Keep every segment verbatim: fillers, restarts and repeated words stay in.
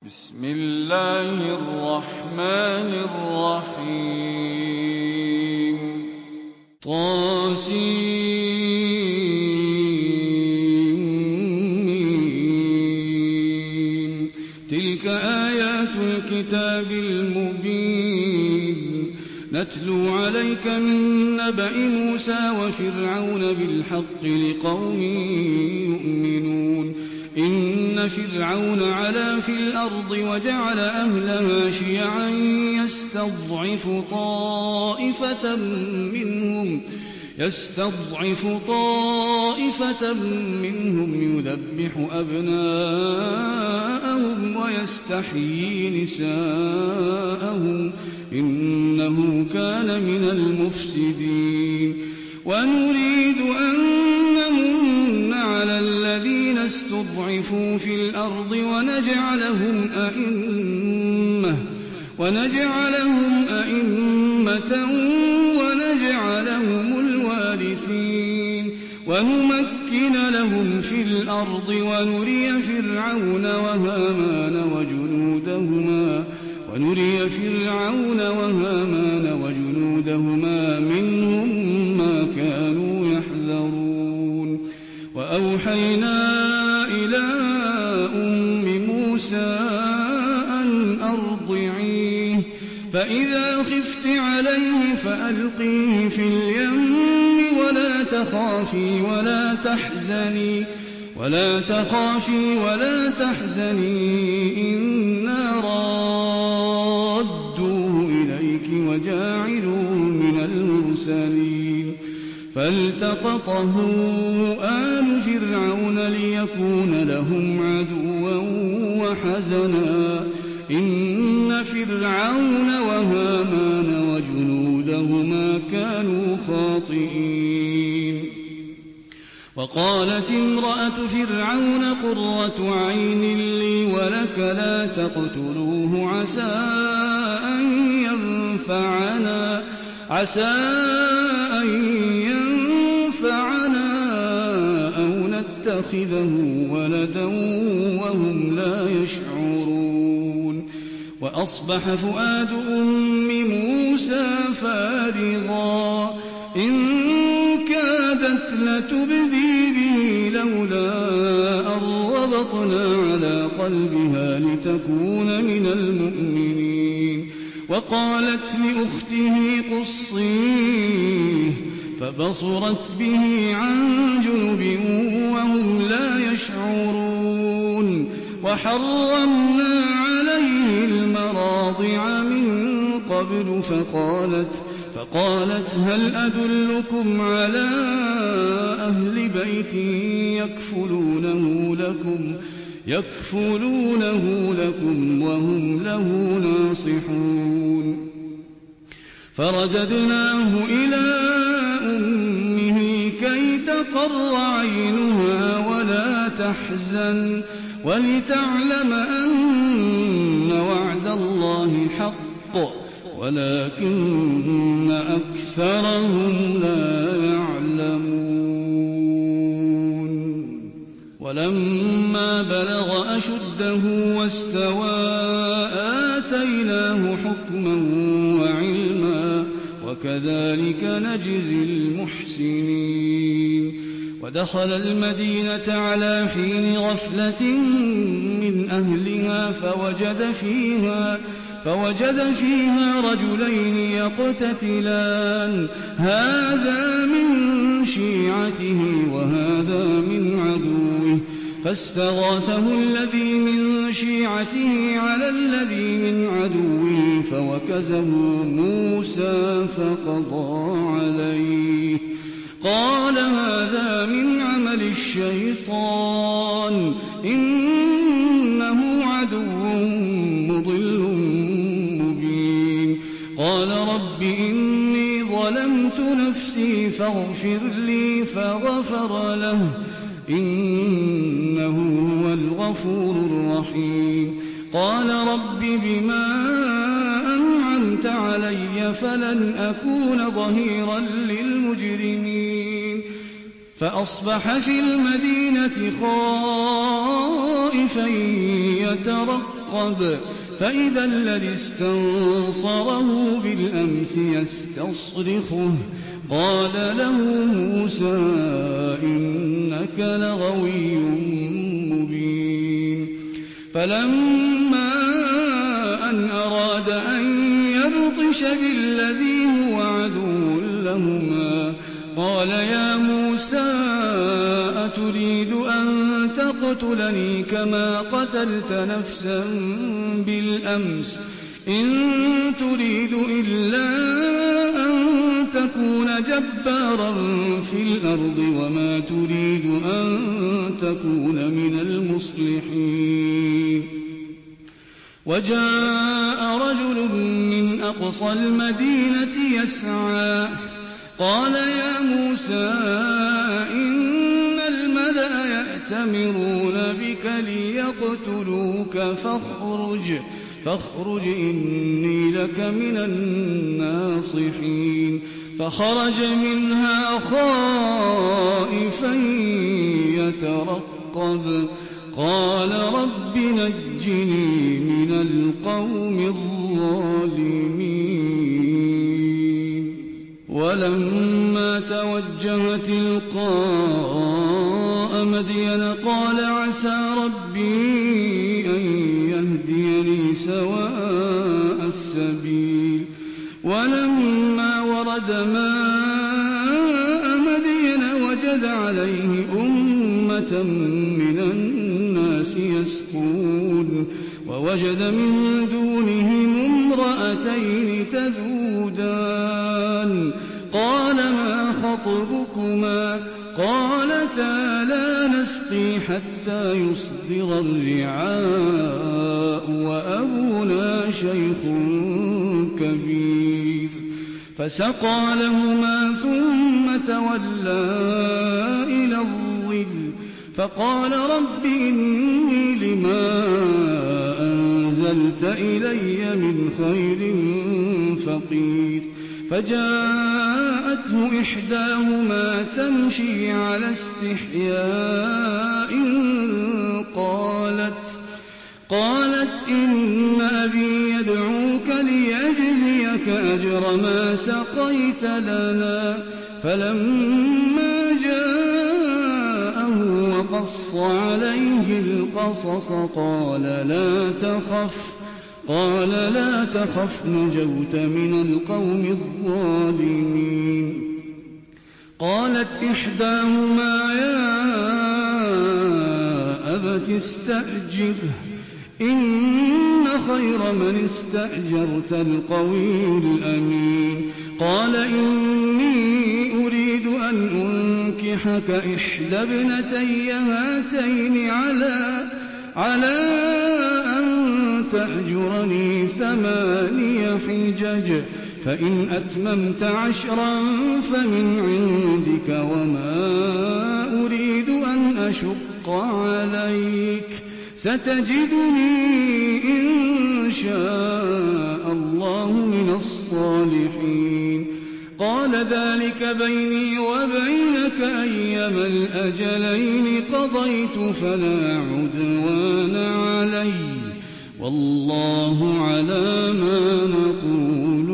بسم الله الرحمن الرحيم طاسين تلك آيات الكتاب المبين نتلو عليك من نبأ موسى وفرعون بالحق لقوم يؤمنون إن فرعون علا في الأرض وجعل أهلها شيعا يستضعف طائفة منهم يستضعف طائفة منهم يذبح أبناءهم ويستحيي نساءهم إنه كان من المفسدين ونريد أن نمن على الذين استضعفوا في الأرض ونجعلهم أئمة ونجعلهم أئمة ونجعلهم الوارثين ونمكن لهم في الأرض ونري فرعون وهامان وجنودهما ونري فرعون وهامان وجنودهما منهم ما كانوا يحذرون وأوحينا إلى أم موسى أن أرضعيه فإذا خفت عليه فألقيه في اليم ولا تخافي ولا تحزني ولا تخافي ولا تحزني إنا رادوه إليك وجاعلوه من المرسلين فالتقطه آل فرعون ليكون لهم عدوا وحزنا إن فرعون وهامان وجنودهما كانوا خاطئين وقالت امرأة فرعون قرة عين لي ولك لا تقتلوه عسى أن ينفعنا عسى أن ينفعنا أو نتخذه ولدا وهم لا يشعرون وأصبح فؤاد أم موسى فارغا إن كادت لتبدي به لولا أن ربطنا على قلبها لتكون من المؤمنين وقالت لأخته قصيه فبصرت به عن جنب وهم لا يشعرون وحرمنا عليه المراضع من قبل فقالت فقالت هل أدلكم على أهل بيت يكفلونه لكم يكفلونه لكم وهم له ناصحون فرددناه إلى أمه كي تقر عينها ولا تحزن ولتعلم أن وعد الله حق ولكن أكثرهم لا يعلمون ولما بلغ أشده واستوى آتيناه حكما وعلما وكذلك نجزي المحسنين ودخل المدينة على حين غفلة من أهلها فوجد فيها فوجد فيها رجلين يقتتلان هذا من شيعته وهذا من عدوه فاستغاثه الذي من شيعته على الذي من عدوه فوكزه موسى فقضى عليه قال هذا من عمل الشيطان إنه عدو مضل مبين قال رب إني ظلمت نفسي فاغفر لي فغفر له إنه هو الغفور الرحيم قال رب بما أنعمت علي فلن أكون ظهيرا للمجرمين فأصبح في المدينة خائفا يترقب يترقب فإذا الذي استنصره بالأمس يستصرخه قال له موسى إنك لغوي مبين فلما أن أراد أن يبطش بالذي هو عدو لهما قال يا موسى أتريد أن تقتلني كما قتلت نفسا بالأمس إن تريد إلا أن تكون جبارا في الأرض وما تريد أن تكون من المصلحين وجاء رجل من أقصى المدينة يسعى قال يا موسى إن الملأ يأتمرون بك ليقتلوك فاخرج فاخرج إني لك من الناصحين فخرج منها خائفا يترقب قال رب نجني من القوم الظالمين ولما توجه تلقاء مدين قال عسى ربي أن يهديني سواء السبيل ولما ورد ماء مدين وجد عليه أمة من الناس يسقون ووجد من دونهم امرأتين تذودان قال ما خطبكما قالتا لا نسقي حتى يصدر الرعاء وأبونا شيخ كبير فسقى لهما ثم تولى إلى الظل فقال رب إني لما أنزلت إلي من خير فقير فجاءته إحداهما تمشي على استحياء قالت قالت إن أبي يدعوك ليجزيك أجر ما سقيت لنا فلما جاءه وقص عليه القصص قال لا تخف قال لا تخف نجوت من القوم الظالمين قالت إحداهما يا أبت استأجره إن خير من استأجرت القوي الأمين قال إني أريد أن أنكحك إحدى ابنتي هاتين على على أن تأجرني ثماني حجج فإن أتممت عشرا فمن عندك وما أريد أن أشق عليك ستجدني إن شاء الله من الصالحين قال ذلك بيني وبينك أيما الأجلين قضيت فلا عدوان علي والله على ما نقول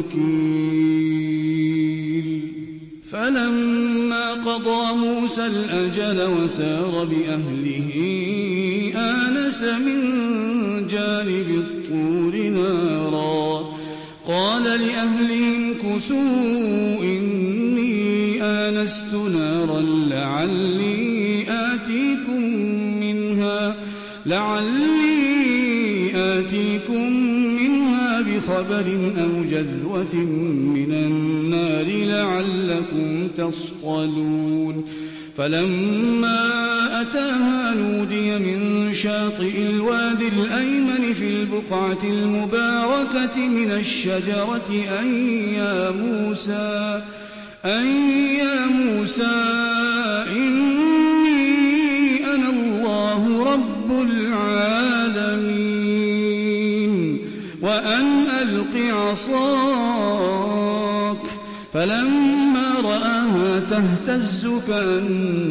وكيل فلما قضى موسى الأجل وسار بأهله آنس من جانب الطور نارا قال لأهلهم كثوا إني آنست نارا لعلي آتيكم منها لعلي آتيكم منها بخبر أو جذوة من النار لعلكم تصطلون فلما أتاها نودي من شاطئ الوادي الأيمن في البقعة المباركة من الشجرة أن يا موسى أن يا موسى إني أنا الله رب العالمين وأن ألق عصاك فلما رآها تهتز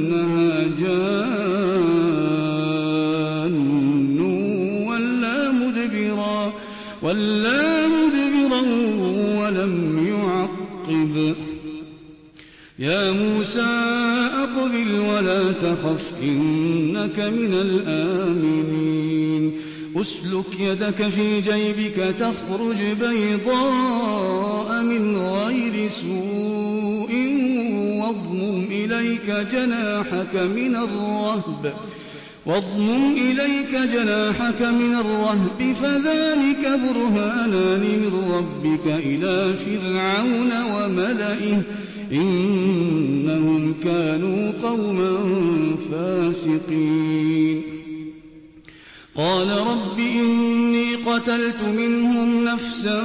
كأنها جان ولا مدبرا مدبرا ولا مدبرا ولم يعقب يا موسى أقبل ولا تخف إنك من الآمنين أسلك يدك في جيبك تخرج بيضاء من غير سوء واضمم إليك جناحك من الرهب واضمم إليك جناحك من الرهب فذلك برهانان من ربك إلى فرعون وملئه إنهم كانوا قوما فاسقين قال رب إني قتلت منهم نفسا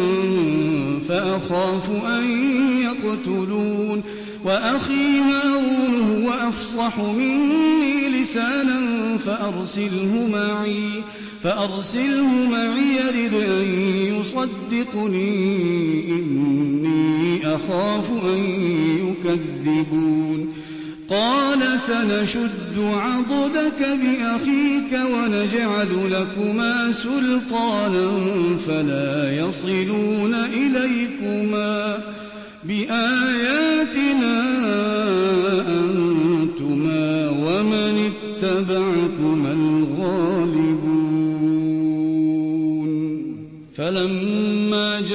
فأخاف أن يقتلون وأخي هارون هو أفصح مني لسانا فأرسله معي فأرسله معي يرد أن يصدقني إني أخاف أن يكذبون قال سنشد عضدك بأخيك ونجعل لكما سلطانا فلا يصلون إليكما بآياتنا أنتما ومن اتبعكما الغالبون فلما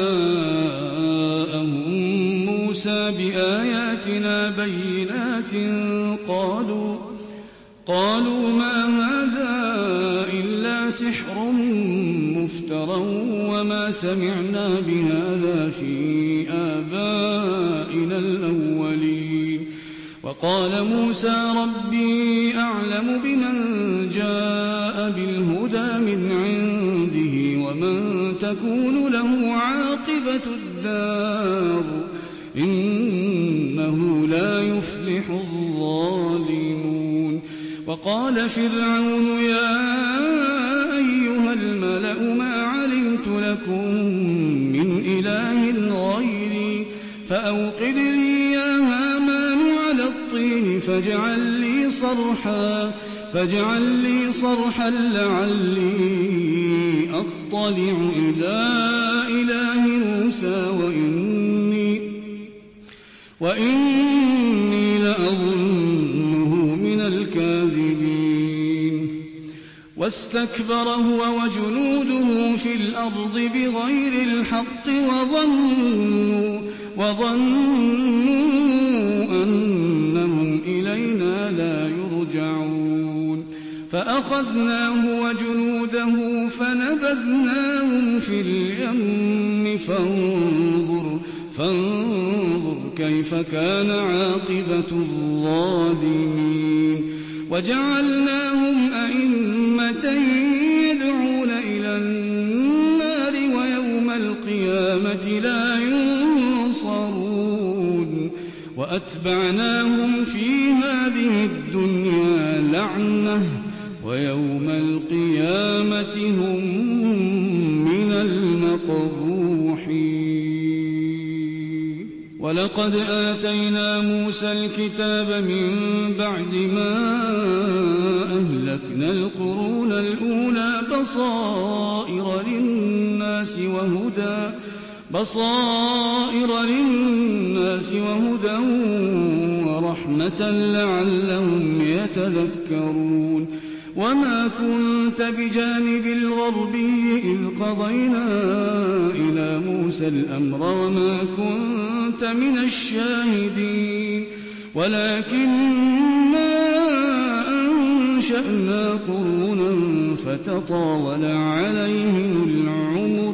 جاءهم موسى بآياتنا بينات قالوا قالوا ما هذا إلا سحر مفترى وما سمعنا بهذا في آبائنا الأولين وقال موسى ربي أعلم بمن جاء بالهدى من عنده ومن تكون له عاقبة الدار إنه لا يفلح الظالمون وقال فرعون يا أيها الملأ ما علمت لكم من إله غيري فأوقد لي يا هامان على الطين فاجعل لي صرحا فاجعل لي صرحا لعلي أطلع إلى إله موسى وإني وإني لأظنه من الكاذبين واستكبر هو وجنوده في الأرض بغير الحق وظنوا, وظنوا أنهم إلينا لا يرجعون فأخذناه وجنوده فنبذناهم في اليم فانظر فانظر كيف كان عاقبة الظالمين وجعلناهم أئمة يدعون إلى النار ويوم القيامة لا ينصرون وأتبعناهم في هذه الدنيا لعنة ويوم القيامة هم من المقبوحين ولقد آتينا موسى الكتاب من بعد ما أهلكنا القرون الأولى بصائر للناس وهدى بصائر للناس وهدى ورحمة لعلهم يتذكرون وما كنت بجانب الغربي إذ قضينا إلى موسى الأمر وما كنت من الشاهدين ولكننا أنشأنا قرونا فتطاول عليهم العمر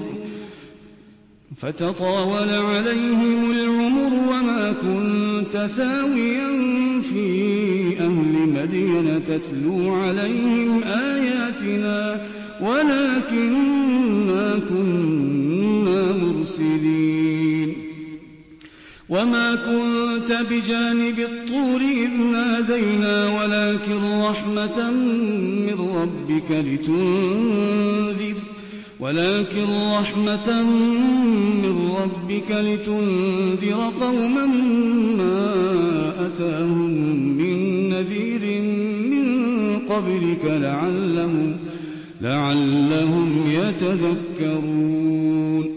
فتطاول عليهم العمر وما كنت ثاويا في أهل مدين تتلو عليهم آياتنا ولكننا كنا مرسلين وما كنت بجانب الطور إذ نادينا ولكن رحمة من ربك لتنذر ولكن رحمة من ربك لتنذر قوما ما أتاهم من نذير من قبلك لعلهم لعلهم يتذكرون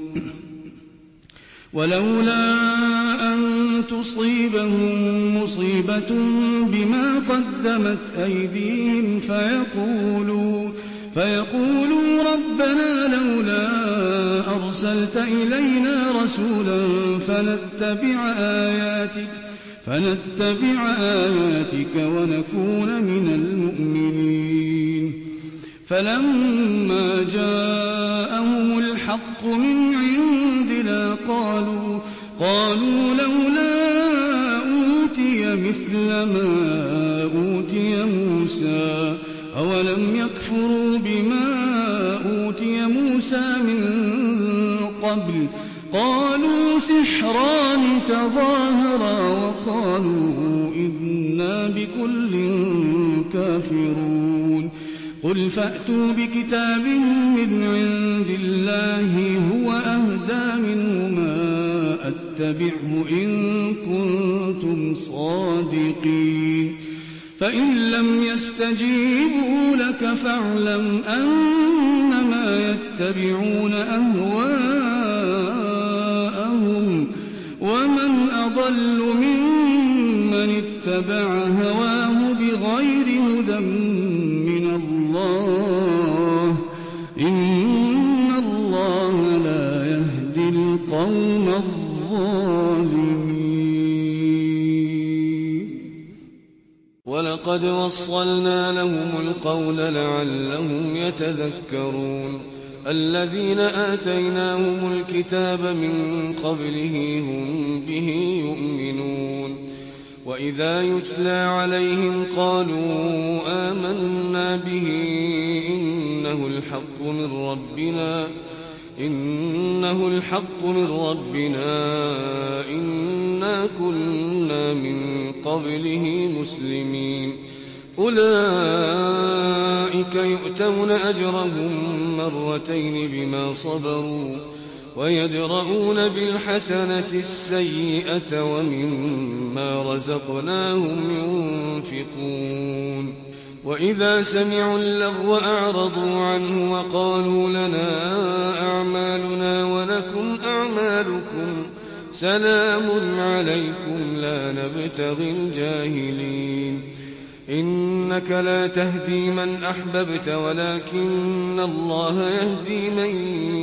ولولا أن تصيبهم مصيبة بما قدمت أيديهم فيقولوا, فيقولوا ربنا لولا أرسلت إلينا رسولا فنتبع آياتك, فنتبع آياتك ونكون من المؤمنين فلما جاءهم الحق من عندنا قالوا, قالوا لولا أوتي مثل ما أوتي موسى أولم يكفروا بما أوتي موسى من قبل قالوا سحران تظاهرا وقالوا إنا بكل كافرون قل فأتوا بكتاب من عند الله هو أهدى منهما أتبعه إن كنتم صادقين فإن لم يستجيبوا لك فاعلم أنما يتبعون أهواءهم ومن أضل ممن اتبع هواه بغير هدى من الله إن الله لا يهدي القوم الظالمين ولقد وصلنا لهم القول لعلهم يتذكرون الذين آتيناهم الكتاب من قبله هم به يؤمنون وإذا يتلى عليهم قالوا آمنا به إنه الحق من ربنا إنه الحق من ربنا إنا كنا من قبله مسلمين أولئك يؤتون أجرهم مرتين بما صبروا ويدرؤون بالحسنة السيئة ومما رزقناهم ينفقون وإذا سمعوا اللغو أعرضوا عنه وقالوا لنا أعمالنا ولكم أعمالكم سلام عليكم لا نبتغي الجاهلين إنك لا تهدي من أحببت ولكن الله يهدي من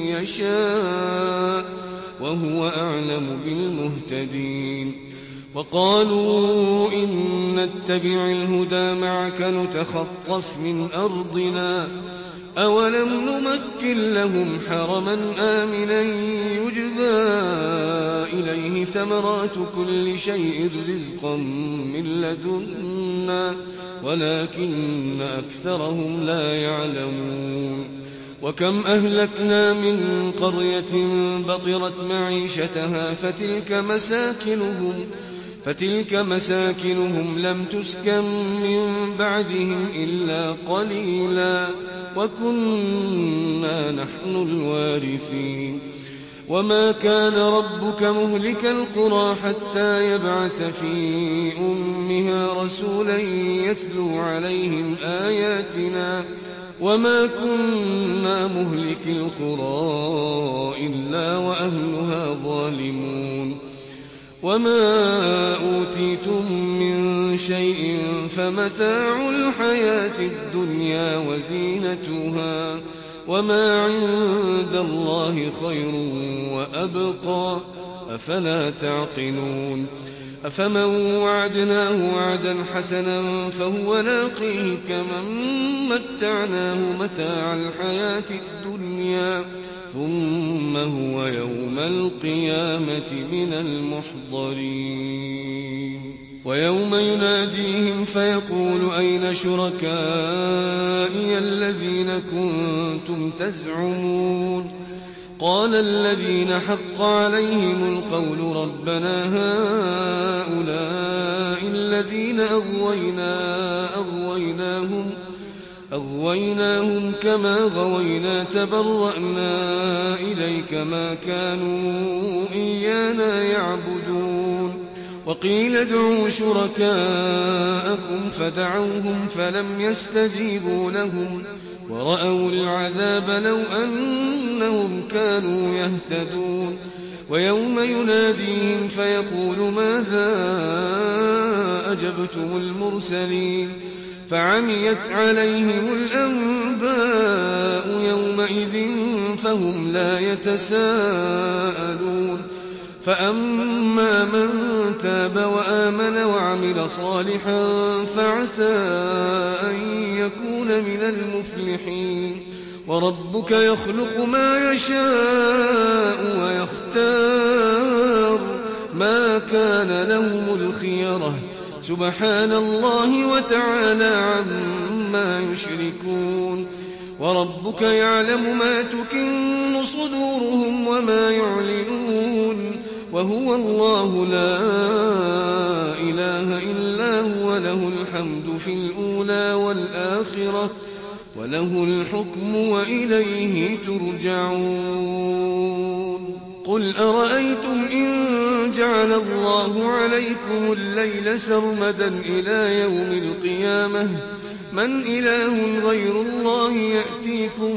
يشاء وهو أعلم بالمهتدين وقالوا إن نتبع الهدى معك نتخطف من أرضنا أولم نمكن لهم حرما آمنا يجبى إليه ثمرات كل شيء رزقا من لدنا ولكن أكثرهم لا يعلمون وكم أهلكنا من قرية بطرت معيشتها فتلك مساكنهم فتلك مساكنهم لم تسكن من بعدهم إلا قليلا وكنا نحن الوارثين وما كان ربك مهلك القرى حتى يبعث في أمها رسولا يتلو عليهم آياتنا وما كنا مهلك القرى إلا وأهلها ظالمون وما أوتيتم من شيء فمتاع الحياة الدنيا وزينتها وما عند الله خير وأبقى أفلا تعقلون أفمن وعدناه وعدا حسنا فهو لاقيه كمن متعناه متاع الحياة الدنيا ثم هو يوم القيامة من المحضرين ويوم يناديهم فيقول أين شركائي الذين كنتم تزعمون قال الذين حق عليهم القول ربنا هؤلاء الذين أغوينا أغويناهم أغويناهم كما غوينا تبرأنا إليك ما كانوا إيانا يعبدون وقيل ادعوا شركاءكم فدعوهم فلم يستجيبوا لهم وَرَأَوُا الْعَذَابَ لَوْ أَنَّهُمْ كَانُوا يَهْتَدُونَ وَيَوْمَ يُنَادِيهِمْ فَيَقُولُ مَاذَا أَجَبْتُمُ الْمُرْسَلِينَ فَعَمِيَتْ عَلَيْهِمُ الْأَنبَاءُ يَوْمَئِذٍ فَهُمْ لَا يَتَسَاءَلُونَ فَأَمَّا مَن تَابَ وَآمَنَ وَعَمِلَ صَالِحًا فَعَسَىٰ أَن يَكُونَ مِنَ الْمُفْلِحِينَ وَرَبُّكَ يَخْلُقُ مَا يَشَاءُ وَيَخْتَارُ مَا كَانَ لَهُمُ الْخِيَرَةُ سُبْحَانَ اللَّهِ وَتَعَالَىٰ عَمَّا يُشْرِكُونَ وَرَبُّكَ يَعْلَمُ مَا تُكِنُّ صُدُورُهُمْ وَمَا يُعْلِنُونَ وَهُوَ اللَّهُ لَا إِلَٰهَ إِلَّا هُوَ لَهُ الْحَمْدُ فِي الْأُولَىٰ وَالْآخِرَةِ وَلَهُ الْحُكْمُ وَإِلَيْهِ تُرْجَعُونَ قُلْ أَرَأَيْتُمْ إِن جَعَلَ اللَّهُ عَلَيْكُمُ اللَّيْلَ سَرْمَدًا إِلَىٰ يَوْمِ الْقِيَامَةِ مَنْ إِلَٰهٌ غَيْرُ اللَّهِ يَأْتِيكُم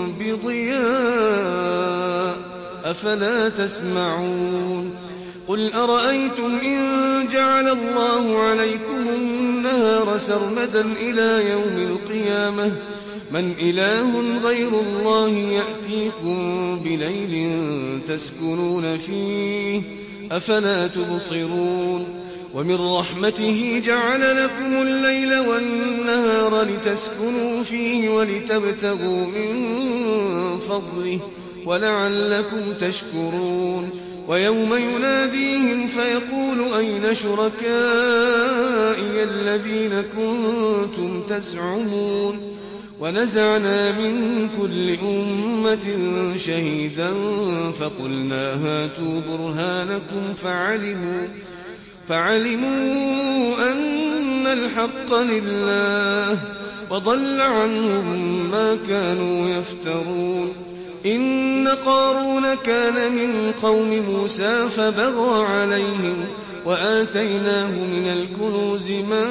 بِضِيَاءٍ أَفَلَا تَسْمَعُونَ قُلْ أَرَأَيْتُمْ إِن جَعَلَ اللَّهُ عَلَيْكُمُ النَّهَارَ سَرْمَدًا إِلَىٰ يَوْمِ الْقِيَامَةِ مَنْ إِلَٰهٌ غَيْرُ اللَّهِ يَأْتِيكُم بِلَيْلٍ تَسْكُنُونَ فِيهِ أَفَلَا تُبْصِرُونَ وَمِن رَّحْمَتِهِ جَعَلَ لَكُمُ اللَّيْلَ وَالنَّهَارَ لِتَسْكُنُوا فِيهِ وَلِتَبْتَغُوا مِن فَضْلِهِ وَلَعَلَّكُمْ تَشْكُرُونَ وَيَوْمَ يُنَادِيهِمْ فَيَقُولُ أَيْنَ شُرَكَائِيَ الَّذِينَ كُنتُمْ تَزْعُمُونَ وَنَزَعْنَا مِن كُلِّ أُمَّةٍ شَهِيدًا فَقُلْنَا هَاتُوا بُرْهَانَكُمْ فَعَلِمُوا فَعَلِمُوا أَنَّ الْحَقَّ لِلَّهِ وَضَلَّ عَنْهُم مَّا كَانُوا يَفْتَرُونَ إِنَّ قَارُونَ كَانَ مِن قَوْمِ مُوسَىٰ فَبَغَىٰ عَلَيْهِمْ وَآتَيْنَاهُ مِنَ الْكُنُوزِ مَا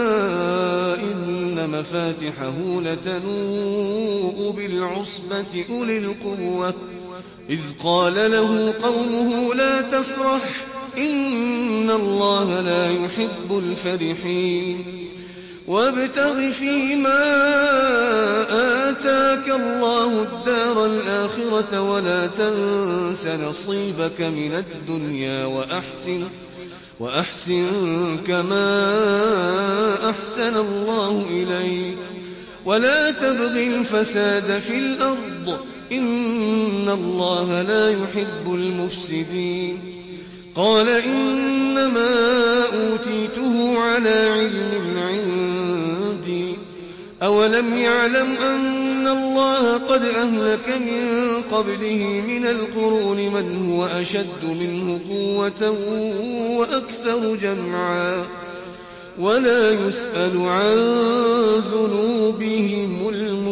إِنَّ مَفَاتِحَهُ لَتَنُوءُ بِالْعُصْبَةِ أُولِي الْقُوَّةِ إِذْ قَالَ لَهُ قَوْمُهُ لَا تَفْرَحْ إِنَّ اللَّهَ لَا يُحِبُّ الْفَرِحِينَ وَابْتَغِ فِيمَا آتَاكَ اللَّهُ الدَّارَ الْآخِرَةَ وَلَا تَنسَ نَصِيبَكَ مِنَ الدُّنْيَا وَأَحْسِن وَأَحْسِن كَمَا أَحْسَنَ اللَّهُ إِلَيْكَ وَلَا تَبْغِ الْفَسَادَ فِي الْأَرْضِ إِنَّ اللَّهَ لَا يُحِبُّ الْمُفْسِدِينَ قَالَ إِنَّمَا أُوتِيتُهُ عَلَىٰ عِلْمٍ عِندِي أَوَلَمْ يَعْلَمْ أَنَّ اللَّهَ قَدْ أَهْلَكَ مِن قَبْلِهِ مِنَ الْقُرُونِ مَنْ هُوَ أَشَدُّ مِنْهُ قُوَّةً وَأَكْثَرُ جَمْعًا وَلَا يُسْأَلُ عَن ذُنُوبِهِمُ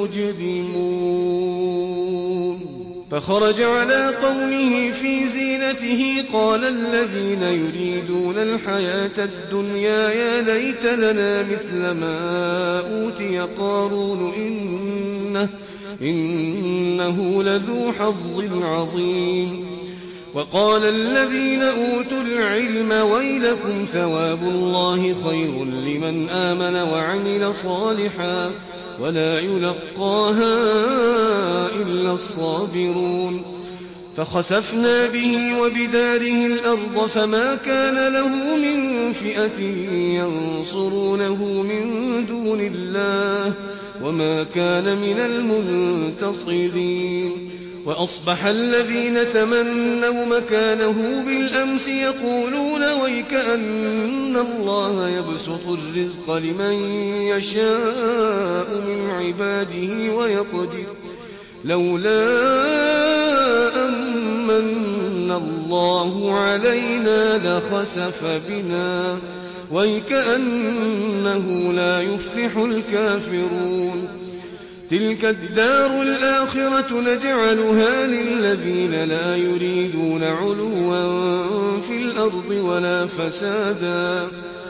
الْمُجْرِمُونَ فَخَرَجَ عَلَىٰ قَوْمِهِ فِي زِينَتِهِ قَالَ الَّذِينَ يُرِيدُونَ الْحَيَاةَ الدُّنْيَا يَا لَيْتَ لَنَا مِثْلَ مَا أُوتِيَ قَارُونُ إِنَّهُ, إنه لَذُو حَظٍّ عَظِيمٍ وَقَالَ الَّذِينَ أُوتُوا الْعِلْمَ وَيْلَكُمْ ثَوَابُ اللَّهِ خَيْرٌ لِّمَنْ آمَنَ وَعَمِلَ صَالِحًا وَلَا يُلَقَّاهَا إِلَّا الصَّابِرُونَ فَخَسَفْنَا بِهِ وَبِدَارِهِ الْأَرْضَ فَمَا كَانَ لَهُ مِن فِئَةٍ يَنصُرُونَهُ مِن دُونِ اللَّهِ وَمَا كَانَ مِنَ الْمُنتَصِرِينَ وَأَصْبَحَ الَّذِينَ تَمَنَّوْا مَكَانَهُ بِالْأَمْسِ يَقُولُونَ وَيْكَأَنَّ اللَّهَ يَبْسُطُ الرِّزْقَ لِمَن يَشَاءُ مِنْ عِبَادِهِ وَيَقْدِرُ لَوْلَا أَن مَّنَّ اللَّهُ عَلَيْنَا لَخَسَفَ بِنَا وَيْكَأَنَّهُ لَا يُفْلِحُ الْكَافِرُونَ تِلْكَ الدَّارُ الْآخِرَةُ نَجْعَلُهَا لِلَّذِينَ لَا يُرِيدُونَ عُلُوًّا فِي الْأَرْضِ وَلَا فَسَادًا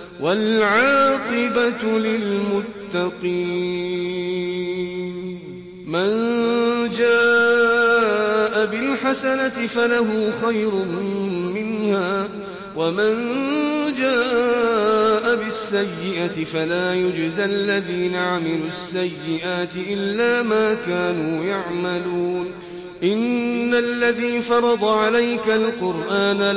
وَالْعَاقِبَةُ لِلْمُتَّقِينَ مَن جَاءَ بِالْحَسَنَةِ فَلَهُ خَيْرٌ مِّنْهَا وَمَن جَاءَ بِالسَّيِّئَةِ فَلَا يُجْزَى الَّذِينَ عَمِلُوا السَّيِّئَاتِ إِلَّا مَا كَانُوا يَعْمَلُونَ إِنَّ الَّذِي فَرَضَ عَلَيْكَ الْقُرْآنَ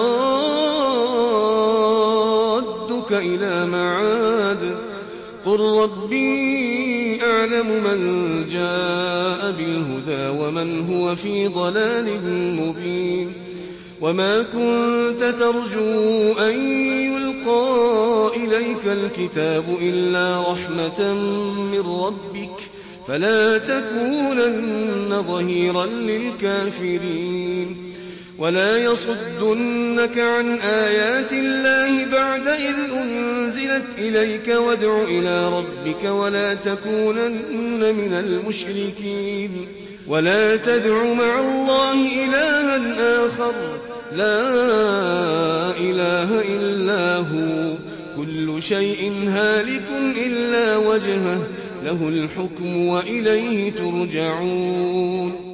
لَرَادُّكَ إِلَىٰ مَعَادٍ قُل رَّبِّي أَعْلَمُ مَن جَاءَ بِالْهُدَىٰ وَمَنْ هُوَ فِي ضَلَالٍ مُّبِينٍ وَمَا كُنتَ تَرْجُو أَن يُلْقَىٰ إِلَيْكَ الْكِتَابُ إِلَّا رَحْمَةً مِّن رَّبِّكَ فَلَا تَكُونَنَّ ظَهِيرًا لِّلْكَافِرِينَ وَلَا يَصُدُّنَّكَ عَنْ آيَاتِ اللَّهِ بَعْدَ إِذْ أُنزِلَتْ إِلَيْكَ وَادْعُ إِلَىٰ رَبِّكَ وَلَا تَكُونَنَّ مِنَ الْمُشْرِكِينَ وَلَا تَدْعُ مَعَ اللَّهِ إِلَٰهًا آخَرَ لَا إِلَٰهَ إِلَّا هُوَ كُلُّ شَيْءٍ هَالِكٌ إِلَّا وَجْهَهُ لَهُ الْحُكْمُ وَإِلَيْهِ تُرْجَعُونَ